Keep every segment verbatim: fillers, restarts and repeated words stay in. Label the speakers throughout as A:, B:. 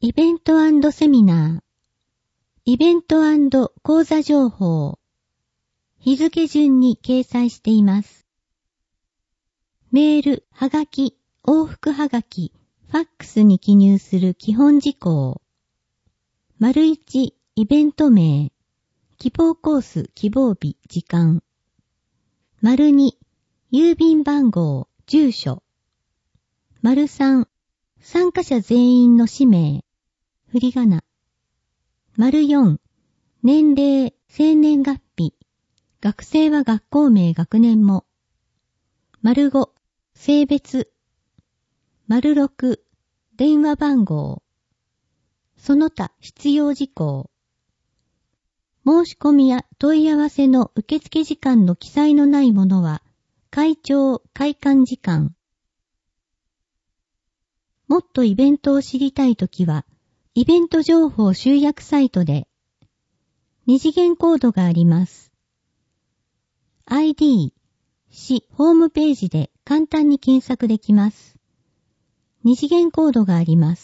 A: イベント&セミナー、イベント&講座情報、日付順に掲載しています。メール、はがき、往復はがき、ファックスに記入する基本事項。丸一、イベント名、希望コース、希望日、時間。丸二、郵便番号、住所。丸三、参加者全員の氏名、振り仮名。丸四、年齢、生年月日。学生は学校名、学年も。丸五、性別。丸六、電話番号。その他必要事項。申し込みや問い合わせの受付時間の記載のないものは、会長、開館時間。もっとイベントを知りたいときは、イベント情報集約サイトで、二次元コードがあります。アイディー、市ホームページで簡単に検索できます。二次元コードがあります。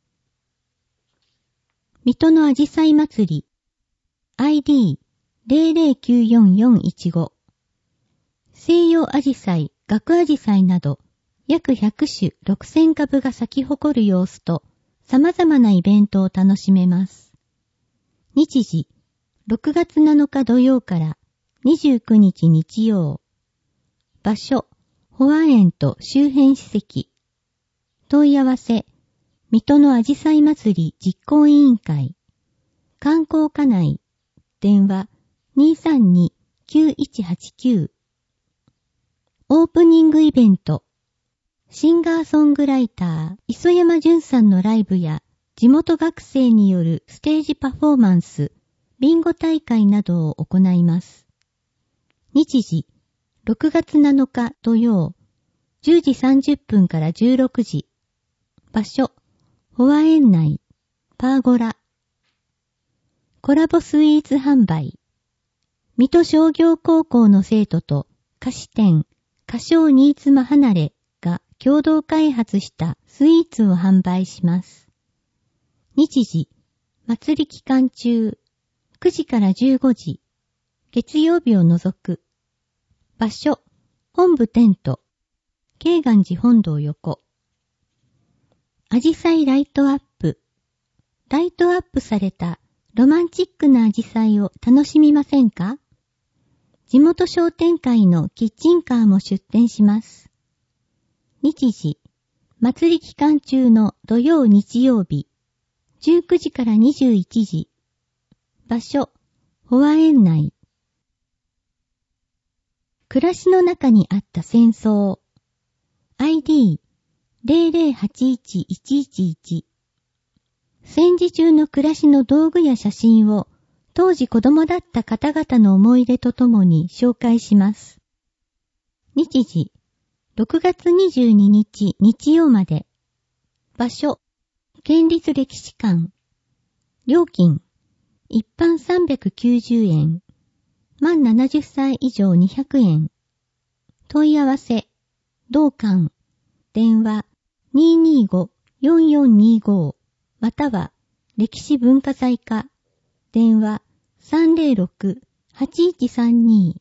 A: 水戸のあじさい祭り、アイディー ゼロゼロきゅうよんよんいちご、西洋あじさい、学あじさいなど、約ひゃくしゅろくせんかぶが咲き誇る様子と、様々なイベントを楽しめます。日時、ろくがつなのか土曜からにじゅうくにち日曜。場所、保安園と周辺施設。問い合わせ、水戸のあじさい祭り実行委員会。観光課内。電話 にーさんにーきゅういちはちきゅう。オープニングイベント。シンガーソングライター、磯山淳さんのライブや、地元学生によるステージパフォーマンス、ビンゴ大会などを行います。日時、ろくがつなのか土曜、じゅうじさんじゅっぷんからじゅうろくじ。場所、保和園内、パーゴラ。コラボスイーツ販売。水戸商業高校の生徒と菓子店、菓匠新妻離れが共同開発したスイーツを販売します。日時、祭り期間中、くじからじゅうごじ、月曜日を除く。場所、本部テント、慶願寺本堂横。あじさいライトアップ。ライトアップされたロマンチックなあじさいを楽しみませんか？地元商店会のキッチンカーも出店します。日時、祭り期間中の土曜日曜日、じゅうくじからにじゅういちじ。場所、保和園内。暮らしの中にあった戦争。アイディー ゼロゼロはちいちいちいちいち。戦時中の暮らしの道具や写真を当時子供だった方々の思い出とともに紹介します。日時、ろくがつにじゅうににち日曜まで。場所、県立歴史館。料金、一般さんびゃくきゅうじゅうえん。満ななじゅっさい以上にひゃくえん。問い合わせ、同館。電話 にーにーごーよんよんにーごー または歴史文化財課。電話 さんぜろろくはちいちさんに。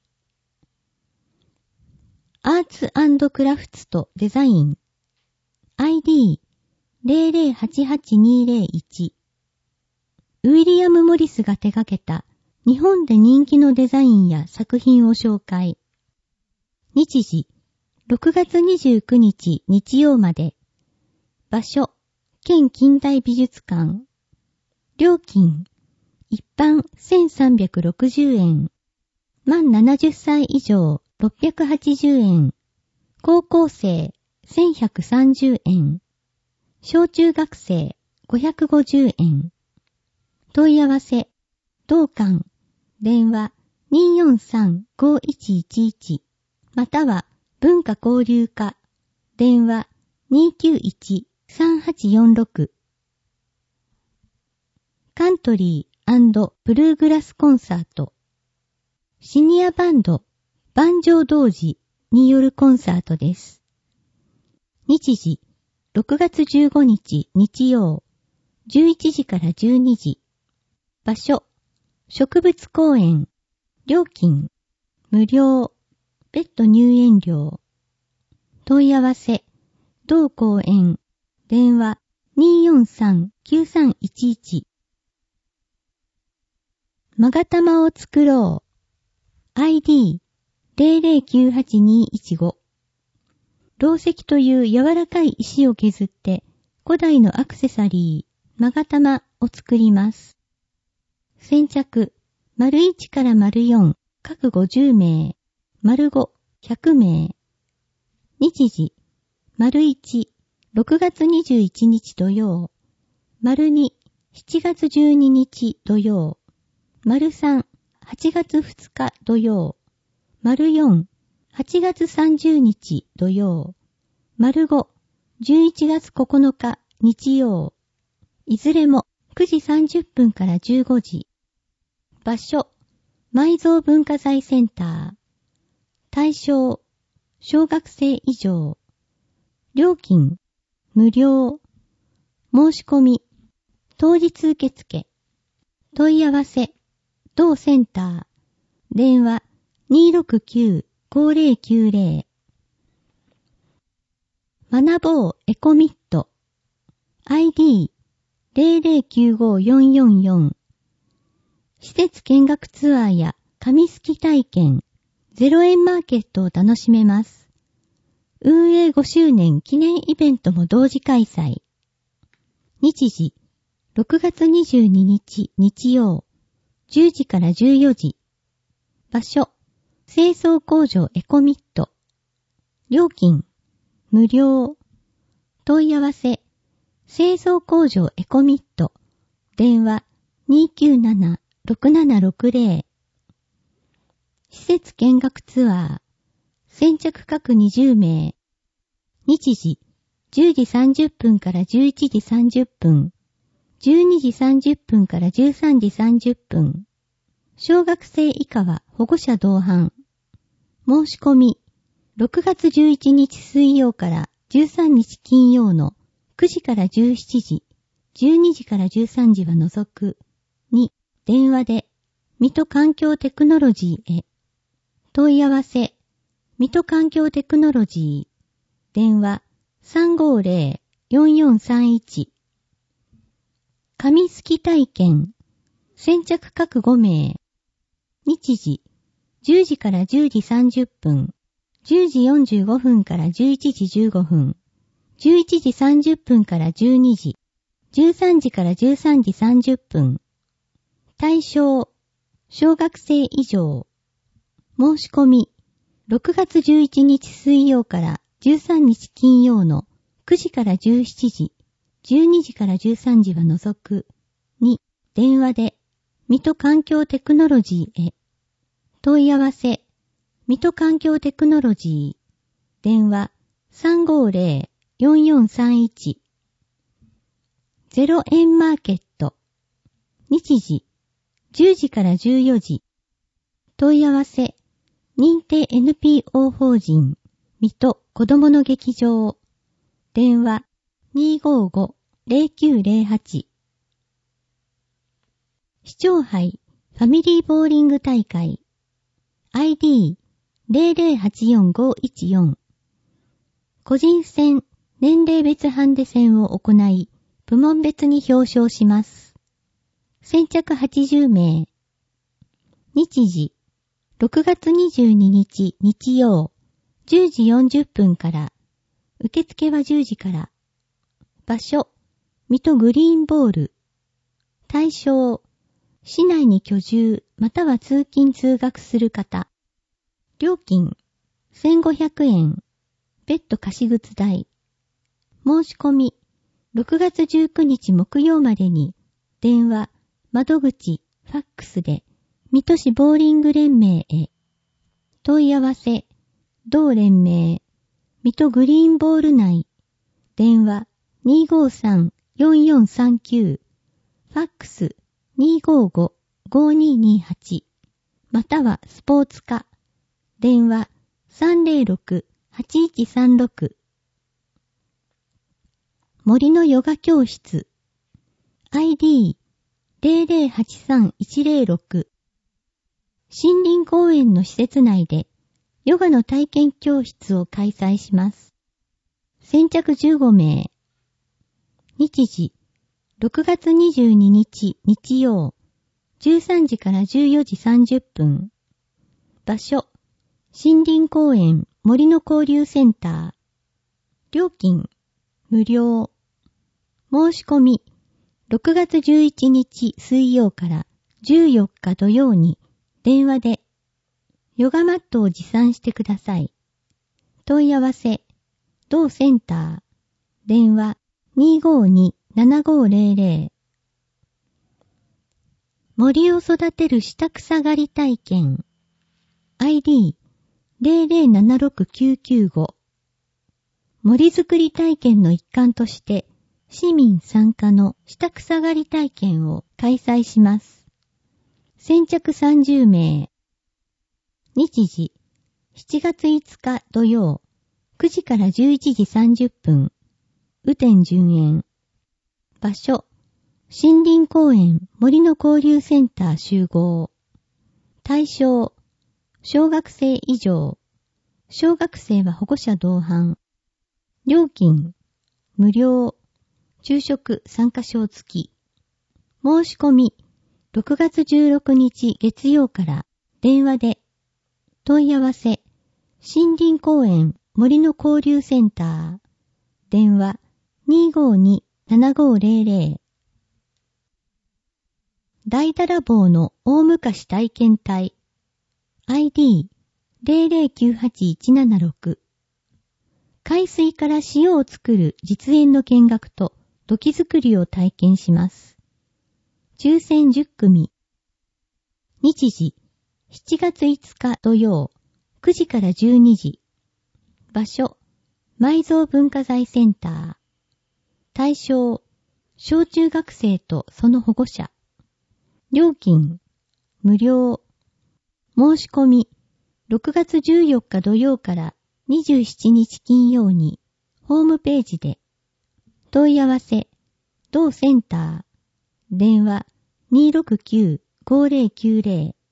A: アーツ&クラフツとデザイン。アイディー ゼロゼロはちはちにーゼロいち。ウィリアム・モリスが手掛けた日本で人気のデザインや作品を紹介。日時、ろくがつにじゅうくにち日曜まで。場所、県近代美術館。料金、一般せんさんびゃくろくじゅうえん。満ななじゅっさい以上ろっぴゃくはちじゅうえん。高校生せんひゃくさんじゅうえん。小中学生ごひゃくごじゅうえん。問い合わせ、同館。電話 にーよんさんごいちいちいち。または文化交流課。電話 にーきゅういちさんはちよんろく。カントリー&ブルーグラスコンサート。シニアバンド、万丈童子によるコンサートです。日時、ろくがつじゅうごにち日曜。 じゅういちじからじゅうにじ。場所、植物公園。料金、無料。ベッド入園料。問い合わせ、同公園。電話 にーよんさんきゅうさんいちいち。まがたまを作ろう。アイディー ゼロゼロきゅうはちにいちご。紡石という柔らかい石を削って古代のアクセサリー、まがたまを作ります。先着、丸いちから丸よん、各ごじゅうめい、丸ご、ひゃくめい。日時、丸いち、ろくがつにじゅういちにち土曜、丸に、しちがつじゅうににち土曜、丸さん、はちがつふつか土曜、丸よん、はちがつさんじゅうにち土曜、丸ご、じゅういちがつここのか日曜、いずれもくじさんじゅっぷんからじゅうごじ。場所、埋蔵文化財センター。対象、小学生以上。料金、無料。申し込み、当日受付。問い合わせ、同センター。電話 にーろくきゅうごーぜろきゅうぜろ。学ぼうエコミット。アイディー ゼロゼロきゅうごよんよんよん。施設見学ツアーや紙すき体験、ゼロえんマーケットを楽しめます。運営ごしゅうねん記念イベントも同時開催。日時、ろくがつにじゅうににち日曜、じゅうじからじゅうよじ。場所、清掃工場エコミット。料金、無料。問い合わせ、清掃工場エコミット。電話 にーきゅうななろくななろくぜろ。施設見学ツアー。先着各にじゅうめい。日時、じゅうじさんじゅっぷんからじゅういちじさんじゅっぷん。じゅうにじさんじゅっぷんからじゅうさんじさんじゅっぷん。小学生以下は保護者同伴。申し込み、ろくがつじゅういちにち水曜からじゅうさんにち金曜のくじからじゅうしちじ、じゅうにじからじゅうさんじは除く。に、電話で、水戸環境テクノロジーへ。問い合わせ、水戸環境テクノロジー。電話 さんごーぜろよんよんさんいち。紙すき体験。先着各ごめい。日時、じゅうじからじゅうじさんじゅっぷん。じゅうじよんじゅうごふんからじゅういちじじゅうごふん。じゅういちじさんじゅっぷんからじゅうにじ。じゅうさんじからじゅうさんじさんじゅっぷん。対象、小学生以上。申し込み、ろくがつじゅういちにち水曜からじゅうさんにち金曜のくじからじゅうしちじ、じゅうにじからじゅうさんじは除く。に、電話で、水戸環境テクノロジーへ。問い合わせ、水戸環境テクノロジー。電話 さんごーぜろよんよんさんいち。ゼロえんマーケット。日時、じゅうじからじゅうよじ。問い合わせ、認定 エヌピーオー 法人、水戸子どもの劇場。電話 にーごーごぜろきゅうぜろはち。市長杯ファミリーボーリング大会。アイディー ゼロゼロはちよんごいちよん。個人戦、年齢別ハンデ戦を行い、部門別に表彰します。先着はちじゅうめい。日時、ろくがつにじゅうににち日曜、じゅうじよんじゅっぷんから、受付はじゅうじから。場所、水戸グリーンボール。対象、市内に居住または通勤通学する方。料金、せんごひゃくえん。別途貸靴代。申し込み、ろくがつじゅうくにち木曜までに、電話、窓口、ファックスで、水戸市ボーリング連盟へ。問い合わせ、同連盟、水戸グリーンボール内。電話、にーごーさんよんよんさんきゅう。ファックス、にーごーごごーにーにーはち。またはスポーツ課。電話、さんぜろろくはちいちさんろく。森のヨガ教室。 イディー ゼロゼロはちさんいちゼロろく 森林公園の施設内でヨガの体験教室を開催します。先着じゅうごめい。日時、ろくがつにじゅうににち日曜、じゅうさんじからじゅうよじさんじゅっぷん。場所、森林公園森の交流センター。料金、無料。申し込み、ろくがつじゅういちにち水曜からじゅうよっか土曜に電話でヨガマットを持参してください。問い合わせ、同センター、電話 にーごーにーななごーゼロゼロ。森を育てる下草刈り体験。アイディー ゼロゼロななろくきゅうきゅうご。森づくり体験の一環として市民参加の下草刈り体験を開催します。先着さんじゅうめい。日時、しちがついつか土曜、くじからじゅういちじさんじゅっぷん、雨天順延。場所、森林公園森の交流センター集合。対象、小学生以上。小学生は保護者同伴。料金、無料。昼食参加証付き。申し込み、ろくがつじゅうろくにち月曜から電話で問い合わせ、森林公園森の交流センター。電話 にーごーにーななごーゼロゼロ。大だらぼうの大昔体験隊。アイディー ゼロゼロきゅうはちいちななろく。海水から塩を作る実演の見学と土器作りを体験します。抽選じゅっくみ。日時、しちがついつか土曜、くじからじゅうにじ。場所、埋蔵文化財センター。対象、小中学生とその保護者。料金、無料。申し込み、ろくがつじゅうよっか土曜からにじゅうしちにち金曜に、ホームページで。問い合わせ、同センター。電話 にーろくきゅうごーゼロきゅうゼロ。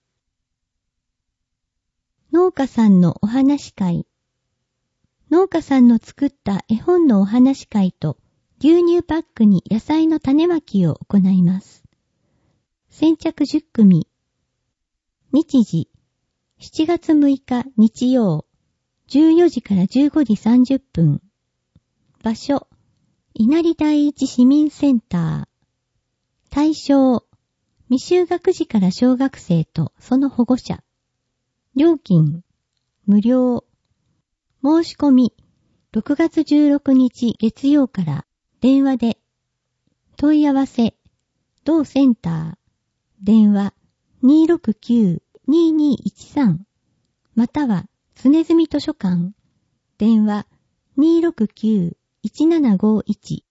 A: 農家さんのお話会。農家さんの作った絵本のお話会と牛乳パックに野菜の種まきを行います。先着じゅっくみ。日時、しちがつむいか日曜、じゅうよじからじゅうごじさんじゅっぷん。場所、稲荷第一市民センター。対象、未就学児から小学生とその保護者。料金、無料。申し込み、ろくがつじゅうろくにち月曜から電話で。問い合わせ、同センター。電話 にーろくきゅうにーにーいちさん。または、常住図書館。電話 にーろくきゅういちななごいち。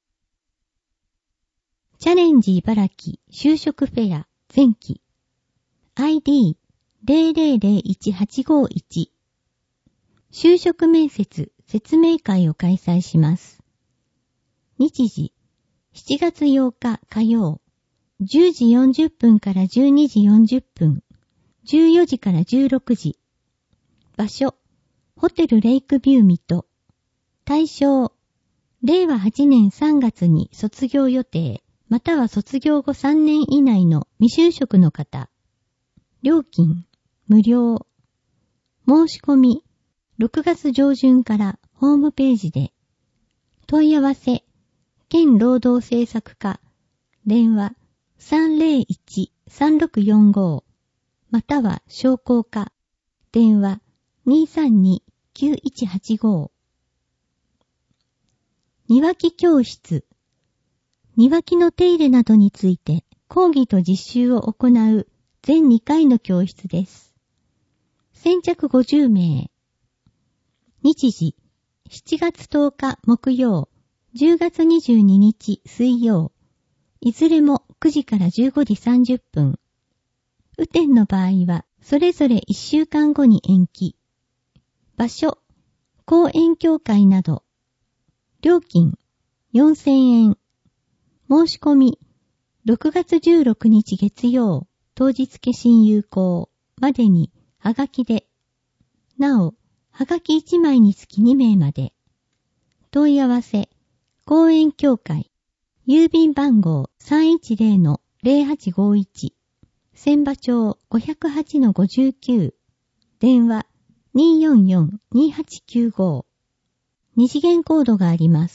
A: チャレンジ茨城就職フェア前期 アイディー ゼロゼロゼロいちはちごいち。就職面接説明会を開催します。日時しちがつようか火曜、じゅうじよんじゅっぷんからじゅうにじよんじゅっぷん、じゅうよじからじゅうろくじ。場所、ホテルレイクビュー水戸。対象、れいわはちねんさんがつに卒業予定、または卒業後さんねん以内の未就職の方。料金、無料。申し込み、ろくがつ上旬からホームページで。問い合わせ、県労働政策課、電話 さんぜろいちさんろくよんご、または商工課、電話 にーさんにきゅういちはちご。庭木教室。庭木の手入れなどについて講義と実習を行う全にかいの教室です。先着ごじゅうめい。日時、しちがつとおか木曜、じゅうがつにじゅうににち水曜、いずれもくじからじゅうごじさんじゅっぷん。雨天の場合はそれぞれいっしゅうかんごに延期。場所、講演協会など。料金、よんせんえん。申し込み、 ろくがつじゅうろくにち月曜、当日消印有効までに、はがきで。なお、はがきいちまいにつきにめいまで。問い合わせ、公園協会、郵便番号 さんいちゼロのゼロはちごいち、千葉町 ごひゃくはちのごじゅうきゅう、電話 にーよんよんにーはちきゅうご、二次元コードがあります。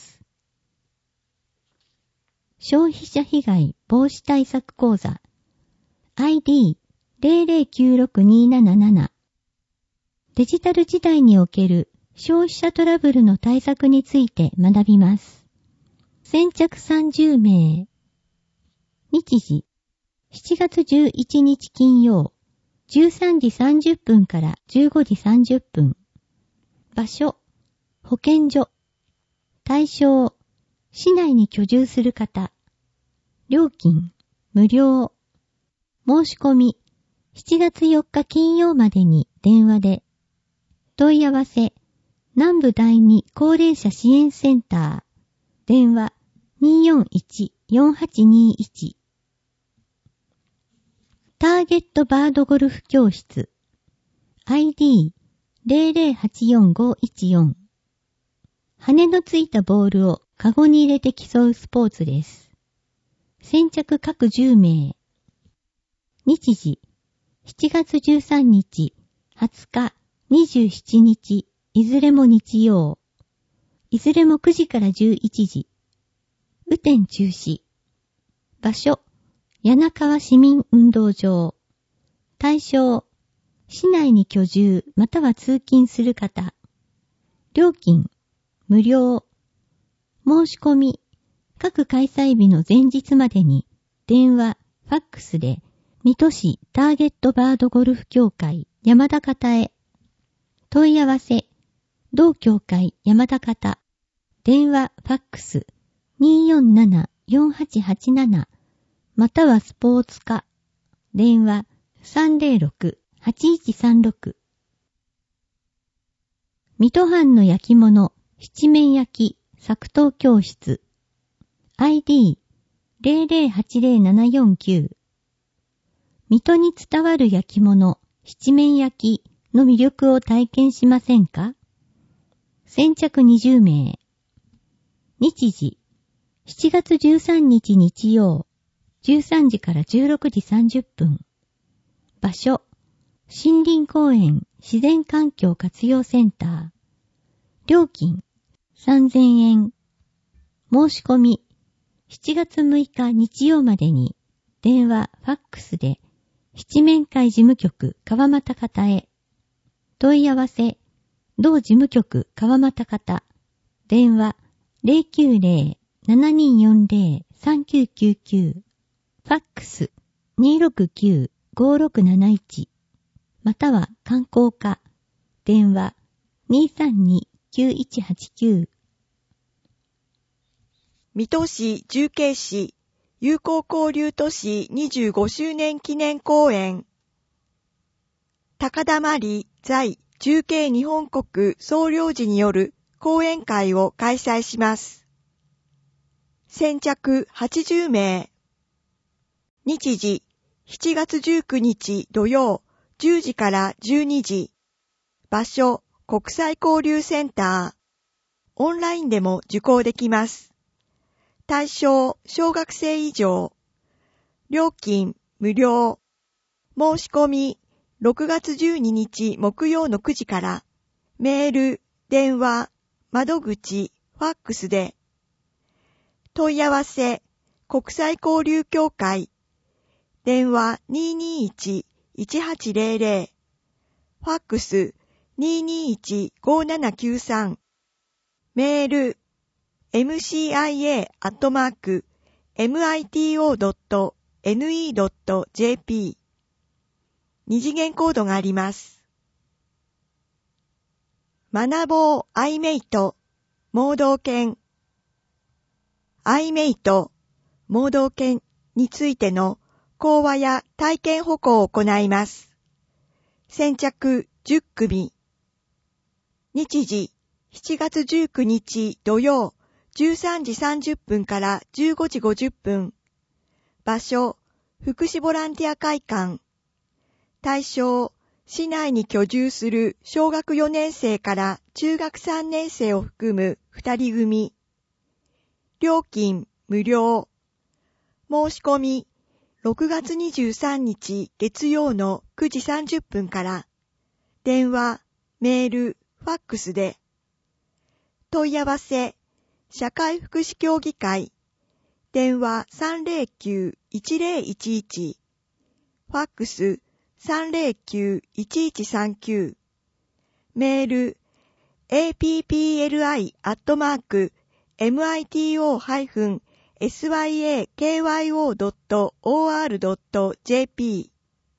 A: 消費者被害防止対策講座 アイディーゼロゼロきゅうろくにーなななな デジタル時代における消費者トラブルの対策について学びます。先着さんじゅうめい。日時しちがつじゅういちにち金曜じゅうさんじさんじゅっぷんからじゅうごじさんじゅっぷん。場所保健所。対象市内に居住する方。料金無料。申し込みしちがつよっか金曜までに電話で。問い合わせ南部第二高齢者支援センター。電話 にーよんいちよんはちにーいち。ターゲットバードゴルフ教室 アイディーゼロゼロはちよんごいちよん。羽のついたボールをカゴに入れて競うスポーツです。先着各じゅうめい。日時しちがつじゅうさんにち、はつか、にじゅうしちにち、いずれも日曜。いずれもくじからじゅういちじ。雨天中止。場所、柳川市民運動場。対象、市内に居住または通勤する方。料金、無料。申し込み、各開催日の前日までに、電話、ファックスで、水戸市ターゲットバードゴルフ協会山田方へ。問い合わせ、同協会山田方。電話、ファックス、にーよんななよんはちはちなな。またはスポーツ課。電話、さんゼロろくはちいちさんろく。水戸藩の焼き物、七面焼き、作刀教室。アイディーゼロゼロはちゼロななよんきゅう。水戸に伝わる焼き物、七面焼きの魅力を体験しませんか？先着にじゅうめい。日時、しちがつじゅうさんにち日曜、じゅうさんじからじゅうろくじさんじゅっぷん。場所、森林公園自然環境活用センター。料金、さんぜんえん。申し込み、しちがつむいか日曜までに、電話、ファックスで、七面会事務局川俣方へ。問い合わせ、同事務局川俣方。電話、ゼロきゅうゼロ ななにーよんゼロ さんきゅうきゅうきゅう。ファックス、にーろくきゅう ごろくなないち。または観光課。電話、にーさんに きゅういちはちきゅう。
B: 水戸市重慶市友好交流都市にじゅうごしゅうねん記念公演。高田真理在重慶日本国総領事による講演会を開催します。先着はちじゅうめい。日時しちがつじゅうくにち土曜じゅうじからじゅうにじ。場所国際交流センター。オンラインでも受講できます。対象小学生以上。料金無料。申し込みろくがつじゅうににち木曜のくじから。メール、電話、窓口、ファックスで。問い合わせ国際交流協会。電話 にーにーいち いちはちゼロゼロ。ファックス にーにーいち ごななきゅうさん。メールエムシーアイエー アットマーク エムアイティーオー ドット エヌイー ドット ジェーピー。二次元コードがあります。学ぼうアイメイト盲導犬。アイメイト盲導犬についての講話や体験歩行を行います。先着じゅっくみ。日時しちがつじゅうくにち土曜じゅうさんじさんじゅっぷんからじゅうごじごじゅっぷん。 場所、福祉ボランティア会館。対象、市内に居住する小学よねん生から中学さんねん生を含むふたり組。料金無料。申し込み、ろくがつにじゅうさんにち月曜のくじさんじゅっぷんから、電話、メール、ファックスで。問い合わせ、社会福祉協議会、電話 さんゼロきゅう いちゼロいちいち、ファックス さんゼロきゅう いちいちさんきゅう、メール エーピーピーエルアイ アットマーク エムアイティーオー ハイフン エスワイエーケーワイオー ドット オーアール ドット ジェーピー。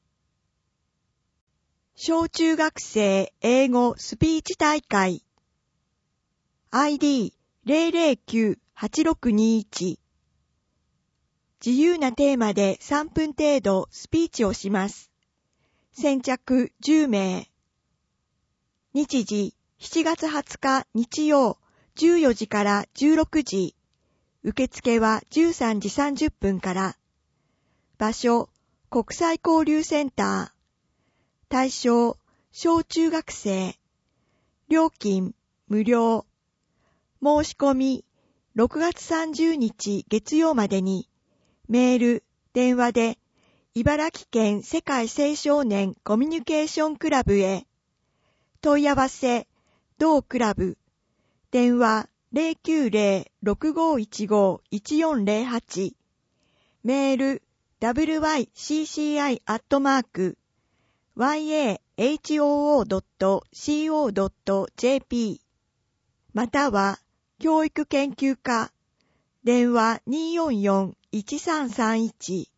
B: 小中学生英語スピーチ大会 アイディー ゼロゼロきゅう はちろくにいち。自由なテーマでさんぷん程度スピーチをします。先着じゅうめい。日時しちがつはつか日曜じゅうよじからじゅうろくじ。受付はじゅうさんじさんじゅっぷんから。場所、国際交流センター。対象、小中学生。料金、無料。申し込み、ろくがつさんじゅうにち月曜までに、メール、電話で、茨城県世界青少年コミュニケーションクラブへ。問い合わせ、同クラブ。電話 ゼロきゅうゼロ ろくごいちご いちよんゼロはち。メール、ダブリューワイシーシーアイ アットマーク、ワイエーエイチオーオー ドット シーオー ドット ジェーピー。または、教育研究課。電話 にーよんよん いちさんさんいち。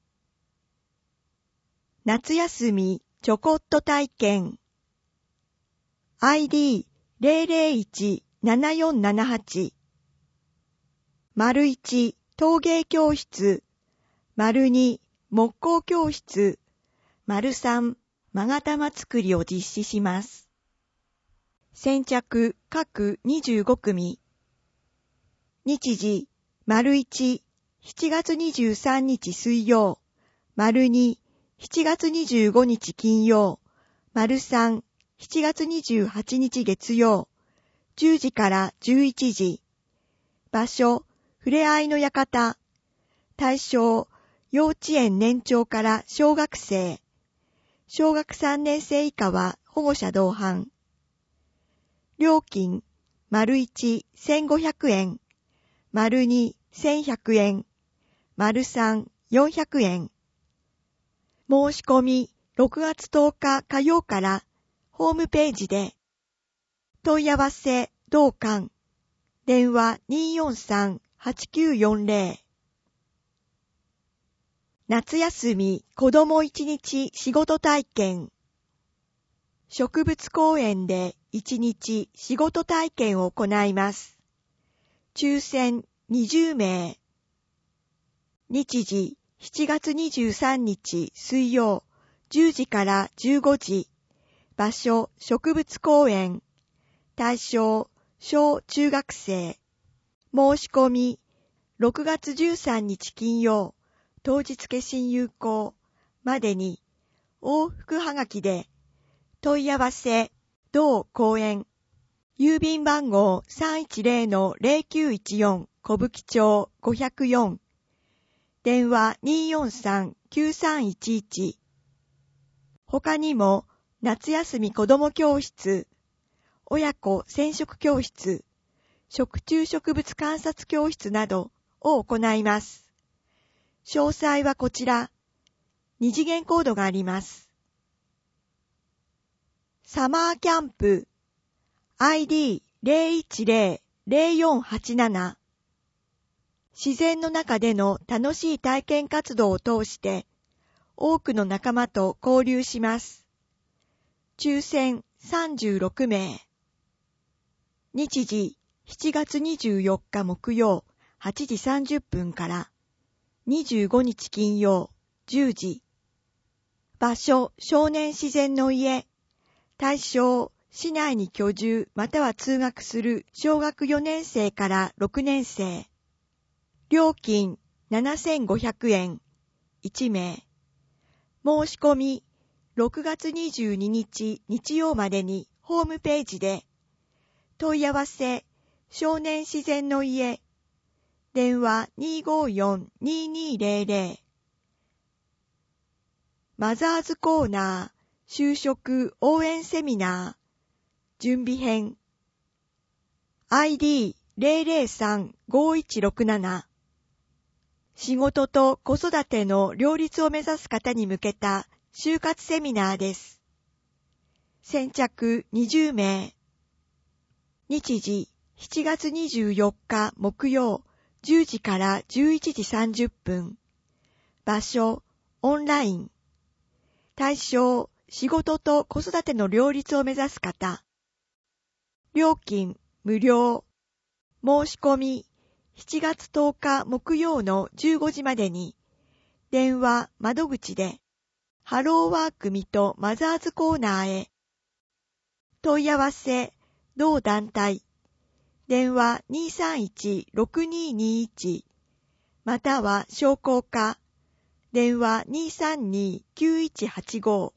B: 夏休みちょこっと体験 アイディー ゼロゼロいち ななよんななはち 丸いち陶芸教室丸に木工教室丸さん勾玉作りを実施します。先着各にじゅうごくみ。日時丸いち、しちがつにじゅうさんにち水曜、丸に、しちがつにじゅうごにち金曜、丸さん、しちがつにじゅうはちにち月曜、じゅうじからじゅういちじ。場所、ふれあいの館。対象、幼稚園年長から小学生。小学さんねん生以下は保護者同伴。料金、丸いち、せんごひゃくえん。丸に、せんひゃくえん。丸さん、よんひゃくえん。申し込み、ろくがつとおか火曜から、ホームページで。問い合わせ、同館。電話 にーよんさん はちきゅうよんゼロ。夏休み子ども一日仕事体験。植物公園で一日仕事体験を行います。抽選にじゅうめい。日時しちがつにじゅうさんにち水曜じゅうじからじゅうごじ。場所植物公園。対象小中学生。申し込みろくがつじゅうさんにち金曜当日消印有効までに往復はがきで。問い合わせ同公園。郵便番号 さんいちゼロ ゼロきゅういちよん 小吹町ごひゃくよん。電話 にーよんさん きゅうさんいちいち。他にも夏休み子ども教室、親子染色教室、食虫植物観察教室などを行います。詳細はこちら。二次元コードがあります。サマーキャンプ アイディー ゼロいちゼロ ゼロよんはちなな。自然の中での楽しい体験活動を通して多くの仲間と交流します。抽選さんじゅうろくめい。日時しちがつにじゅうよっか木曜はちじさんじゅっぷんからにじゅうごにち金曜じゅうじ。場所少年自然の家。対象市内に居住または通学する小学よねん生からろくねん生。料金ななせんごひゃくえんいちめい。申し込みろくがつにじゅうににち日曜までにホームページで。問い合わせ少年自然の家。電話 にーごーよん にーにーぜろぜろ。マザーズコーナー就職応援セミナー準備編 アイディーゼロゼロさん ごいちろくなな。仕事と子育ての両立を目指す方に向けた就活セミナーです。先着にじゅうめい。日時しちがつにじゅうよっか木曜じゅうじからじゅういちじさんじゅっぷん。場所オンライン。対象仕事と子育ての両立を目指す方。料金無料。申し込みしちがつとおか木曜のじゅうごじまでに。電話窓口でハローワーク水戸マザーズコーナーへ。問い合わせ同団体。電話 にーさんいちろくにーにーいち または商工課。電話 にーさんにーきゅういちはちご。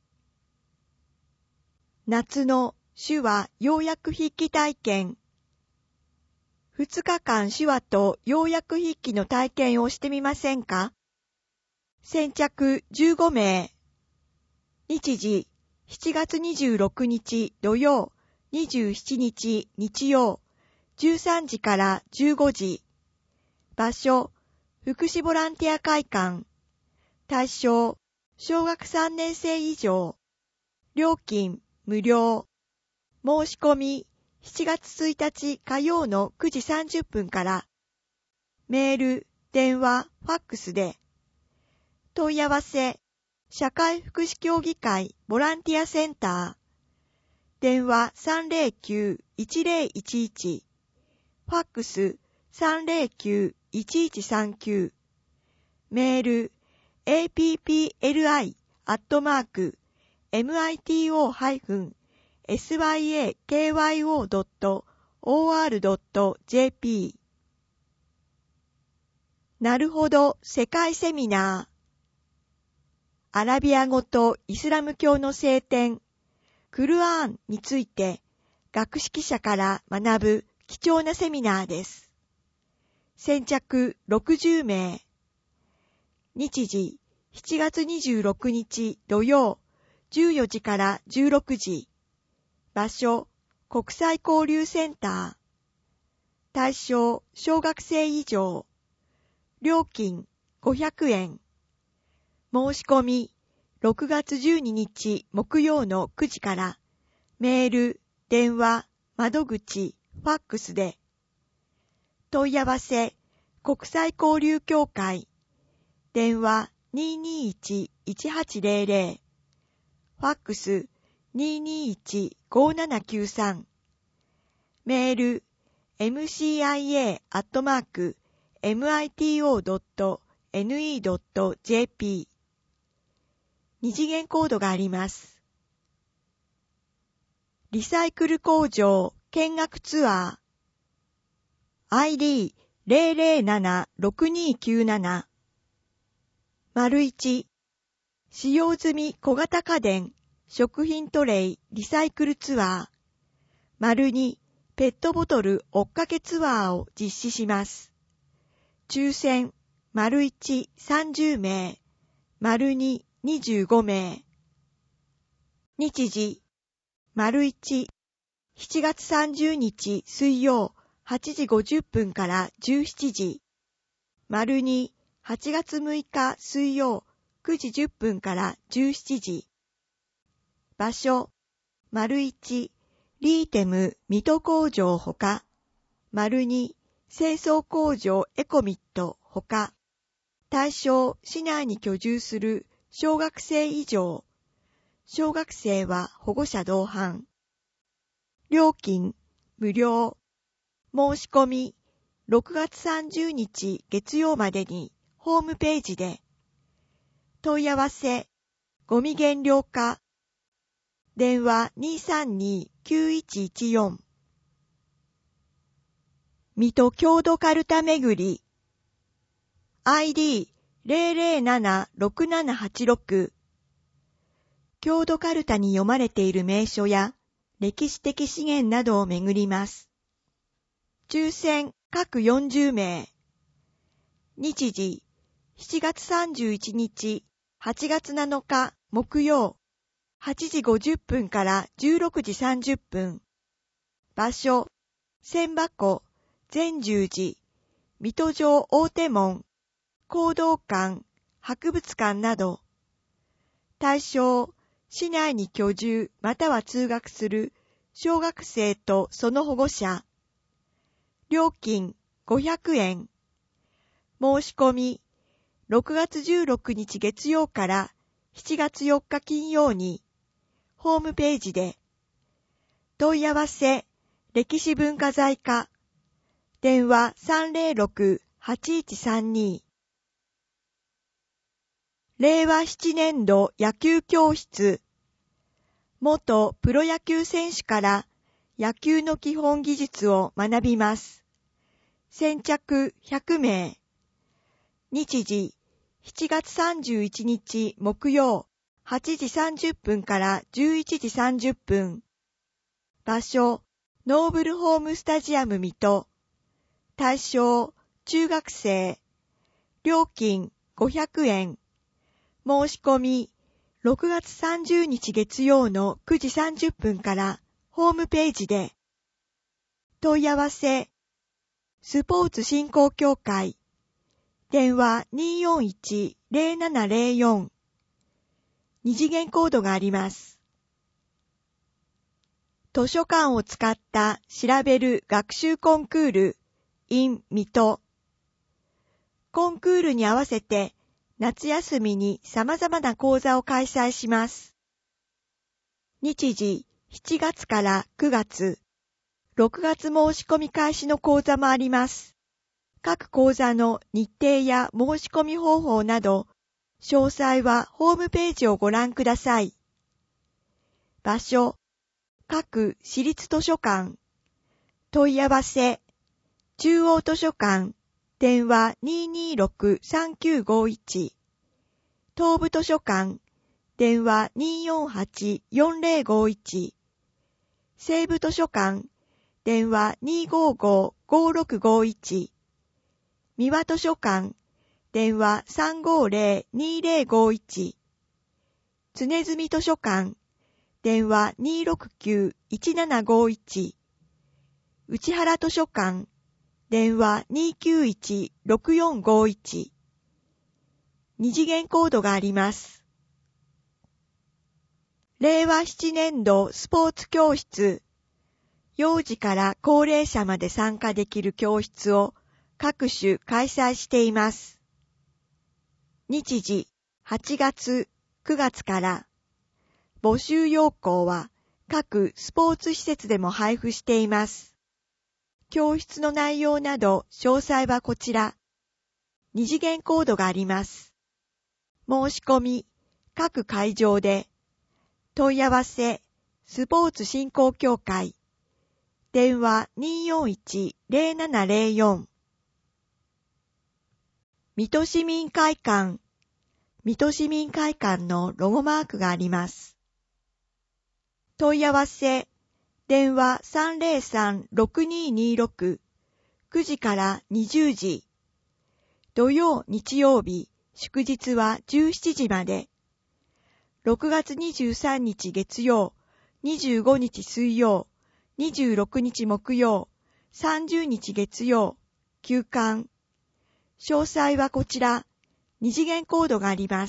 B: 夏の手話要約筆記体験。ふつかかん手話と要約筆記の体験をしてみませんか？先着じゅうごめい。日時しちがつにじゅうろくにち土曜、にじゅうしちにち日曜、じゅうさんじからじゅうごじ。場所福祉ボランティア会館。対象小学さんねんせい以上。料金無料。申し込みしちがつついたち火曜のくじさんじゅっぷんから。メール、電話、ファックスで。問い合わせ社会福祉協議会ボランティアセンター。電話 さんぜろきゅう いちぜろいちいち。ファックス さんぜろきゅう いちいちさんきゅう。メール エーピーピーエルアイ アットマーク エムアイティーオー ハイフン エスワイエーケーワイオー ドット オーアール ドット ジェーピー。なるほど世界セミナー。アラビア語とイスラム教の聖典、クルアーンについて学識者から学ぶ貴重なセミナーです。先着ろくじゅうめい。日時しちがつにじゅうろくにち土曜、じゅうよじからじゅうろくじ。場所国際交流センター。対象小学生以上。料金ごひゃくえん。申し込みろくがつじゅうににち木曜のくじから。メール、電話、窓口、ファックスで。問い合わせ国際交流協会。電話 にーにーいち いちはちぜろぜろ。ファックス にーにーいち ごーななきゅうさん。メール エムシーアイエー アットマーク エムアイティーオー ドット エヌイー ドット ジェーピー。二次元コードがあります。リサイクル工場見学ツアー アイディーゼロゼロななろくにーきゅうなな。丸いち、使用済み小型家電、食品トレイリサイクルツアー。丸に、ペットボトル追っかけツアーを実施します。抽選、丸いち、さんじゅうめい、丸に、にじゅうごめい。日時、丸いち、しちがつさんじゅうにち水曜、はちじごじゅっぷんからじゅうしちじ。丸に、はちがつむいか水曜、くじじゅっぷんからじゅうしちじ。場所、丸いち、リーテム水戸工場ほか。丸に、清掃工場エコミットほか。対象、市内に居住する小学生以上。小学生は保護者同伴。料金、無料。申し込み、ろくがつさんじゅうにち月曜までにホームページで。問い合わせ、ゴミ減量課。電話 にーさんにーきゅういちいちよん。水戸郷土カルタ巡り。 アイディー ゼロゼロなな ろくななはちろく。郷土カルタに読まれている名所や歴史的資源などを巡ります。抽選各よんじゅうめい。日時しちがつさんじゅういちにち、はちがつなのか木曜、はちじごじゅっぷんからじゅうろくじさんじゅっぷん。場所、千波湖、善重寺、水戸城大手門、講道館、博物館など。対象、市内に居住または通学する小学生とその保護者。料金ごひゃくえん。申し込み、ろくがつじゅうろくにち月曜からしちがつよっか金曜に、ホームページで。問い合わせ、歴史文化財課。電話 さんぜろろく はちいちさんに。れいわななねんど野球教室。元プロ野球選手から野球の基本技術を学びます。先着ひゃくめい。日時しちがつさんじゅういちにち木曜はちじさんじゅっぷんからじゅういちじさんじゅっぷん。場所、ノーブルホームスタジアム水戸。対象、中学生。料金ごひゃくえん。申し込み、ろくがつさんじゅうにち月曜のくじさんじゅっぷんからホームページで。問い合わせ、スポーツ振興協会。電話 にーよんいち ゼロななゼロよん。二次元コードがあります。図書館を使った調べる学習コンクール in 水戸。コンクールに合わせて夏休みに様々な講座を開催します。日時しちがつからくがつ、ろくがつ申し込み開始の講座もあります。各講座の日程や申し込み方法など、詳細はホームページをご覧ください。場所、各市立図書館。問い合わせ、中央図書館。電話 にーにーろく さんきゅうごいち。東部図書館。電話 にーよんはち よんぜろごいち。西部図書館。電話 にーごーご ごーろくごいち。三輪図書館。電話 さんごーぜろ にーぜろごいち。常住図書館。電話 にーろくきゅう いちななごいち。内原図書館。電話 にーきゅういち ろくよんごいち。二次元コードがあります。れいわななねんどスポーツ教室。幼児から高齢者まで参加できる教室を各種開催しています。日時はちがつ、くがつから。募集要項は各スポーツ施設でも配布しています。教室の内容など詳細はこちら。二次元コードがあります。申し込み、各会場で。問い合わせ、スポーツ振興協会。電話 にーよんいち ゼロななゼロよん。水戸市民会館。水戸市民会館のロゴマークがあります。問い合わせ、電話 さんぜろさん ろくにーにーろく。くじからにじゅうじ。土曜、日曜日、祝日はじゅうしちじまで。ろくがつにじゅうさんにち月曜、にじゅうごにち水曜、にじゅうろくにち木曜、さんじゅうにち月曜、休館。詳細はこちら、二次元コードがあります。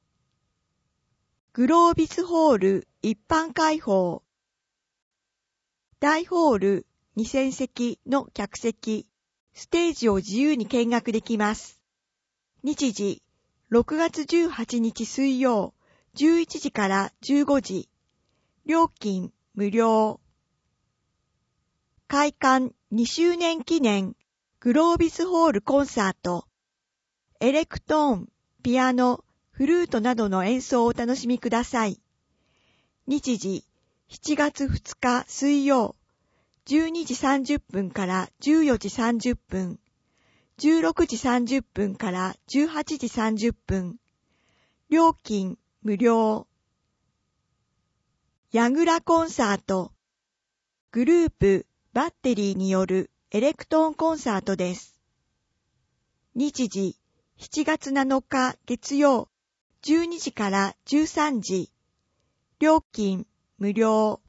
B: グロービスホール一般開放。大ホールにせんせきの客席、ステージを自由に見学できます。日時、ろくがつじゅうはちにち水曜、じゅういちじからじゅうごじ。料金無料。開館にしゅうねん記念グロービスホールコンサート。エレクトーン、ピアノ、フルートなどの演奏をお楽しみください。日時、しちがつふつか水曜、じゅうにじさんじゅっぷんからじゅうよじさんじゅっぷん、 じゅうろくじさんじゅっぷんからじゅうはちじさんじゅっぷん。料金無料。ヤグラコンサート。グループバッテリーによるエレクトーンコンサートです。日時しちがつなのか月曜じゅうにじからじゅうさんじ。料金無料。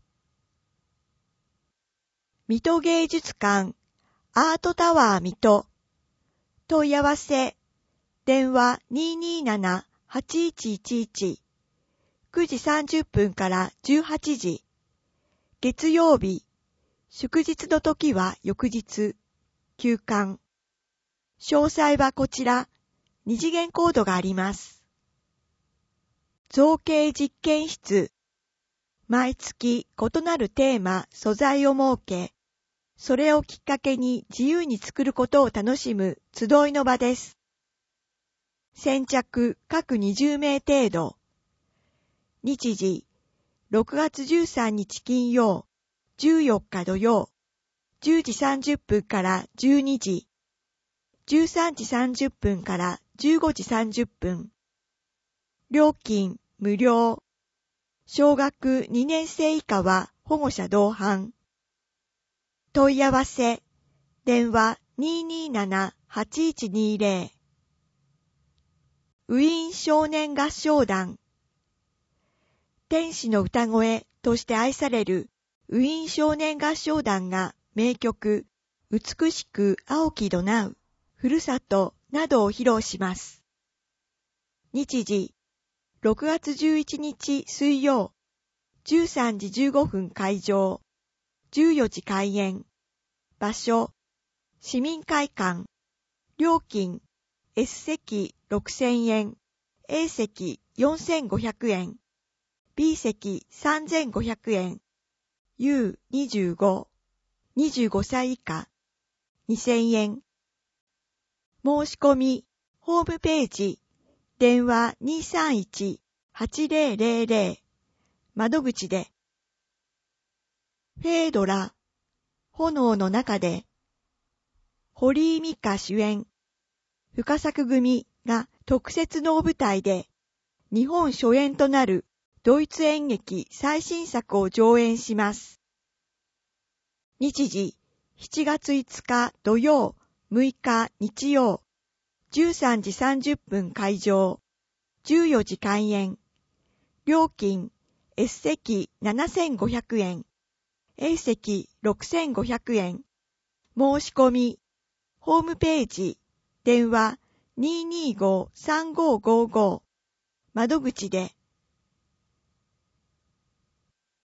B: 水戸芸術館アートタワー水戸。問い合わせ電話 にーにーなな はちいちいちいち。くじさんじゅっぷんからじゅうはちじ。月曜日。祝日の時は翌日。休館。詳細はこちら。二次元コードがあります。造形実験室。毎月異なるテーマ、素材を設け、それをきっかけに自由に作ることを楽しむ集いの場です。先着各にじゅうめい程度。日時、ろくがつじゅうさんにち金曜、じゅうよっか土曜、じゅうじさんじゅっぷんからじゅうにじ、じゅうさんじさんじゅっぷんからじゅうごじさんじゅっぷん。料金無料。小学にねんせい以下は保護者同伴。問い合わせ、電話 にーにーなな はちいちにーぜろ。ウィーン少年合唱団。天使の歌声として愛されるウィーン少年合唱団が名曲、美しく青きドナウ、ふるさとなどを披露します。日時、ろくがつじゅういちにち水曜、じゅうさんじじゅうごふん開場、じゅうよじ開演。場所、市民会館。料金、S 席ろくせんえん、A 席よんせんごひゃくえん、B 席さんぜんごひゃくえん、ユーにじゅうご、にじゅうごさい以下、にせんえん。申し込み、ホームページ、電話 にーさんいち はちぜろぜろぜろ、窓口で。フェードラ、炎の中で、堀井美香主演、深作組が特設の舞台で、日本初演となるドイツ演劇最新作を上演します。日時、しちがついつか土曜、むいか日曜、じゅうさんじさんじゅっぷん開場、じゅうよじ開演。料金、S 席ななせんごひゃくえん、A 席ろくせんごひゃくえん。申し込み、ホームページ、電話 にーにーご さんごーごーご、窓口で。